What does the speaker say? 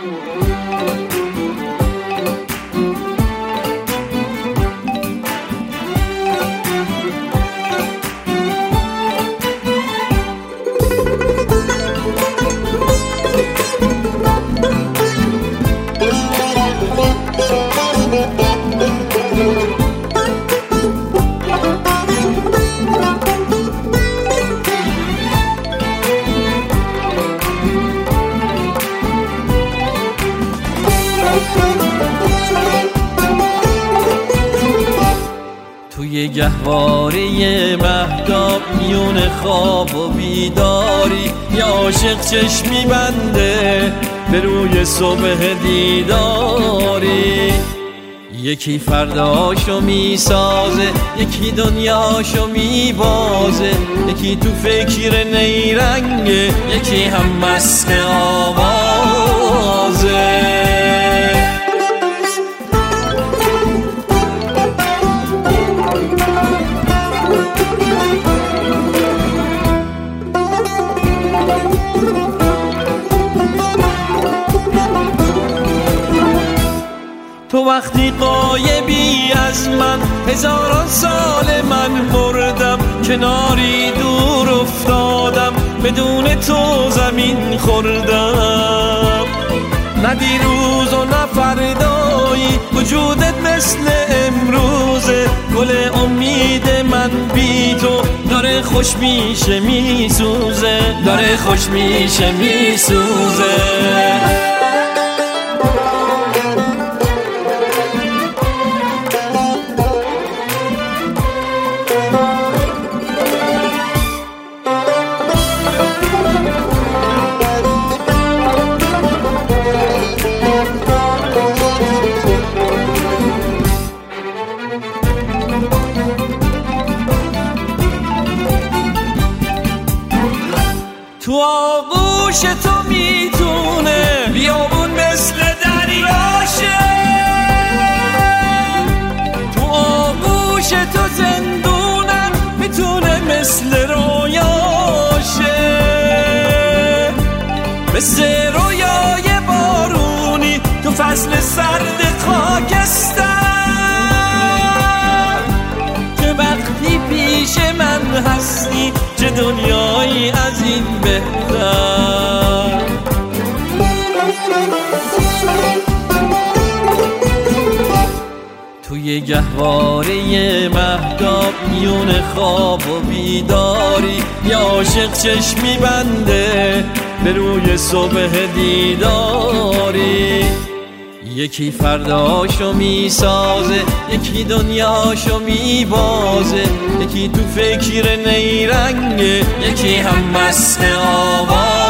توی گهواره مهتاب میون خواب و بیداری یه عاشق چشمی بنده به روی صبح دیداری. یکی فرداشو میسازه، یکی دنیاشو میبازه، یکی تو فکر نیرنگه، یکی هم مست آوازه. تو وقتی غایبی از من، هزاران سال من مردم، کناری دور افتادم، بدون تو زمین خوردم. نه دیروز و نه فردایی، وجودت مثل امروزه. گل امید من بی تو داره خوش میشه میسوزه، داره خوش میشه میسوزه. تو آغوش تو میتونه بیابون مثل دریاشه، تو آغوش تو زندونم میتونه مثل رویاشه، مثل رویای بارونی تو فصل سرد خاکستر، که وقتی پیش من هستی چه دنیایی از این بهتر. توی گهواره مهتاب میون خواب و بیداری یه عاشق چشمی بنده به روی صبح دیداری. یکی فرداشو میسازه، یکی دنیاشو میبازه، یکی تو فکر نیرنگه، یکی هم مست آواز.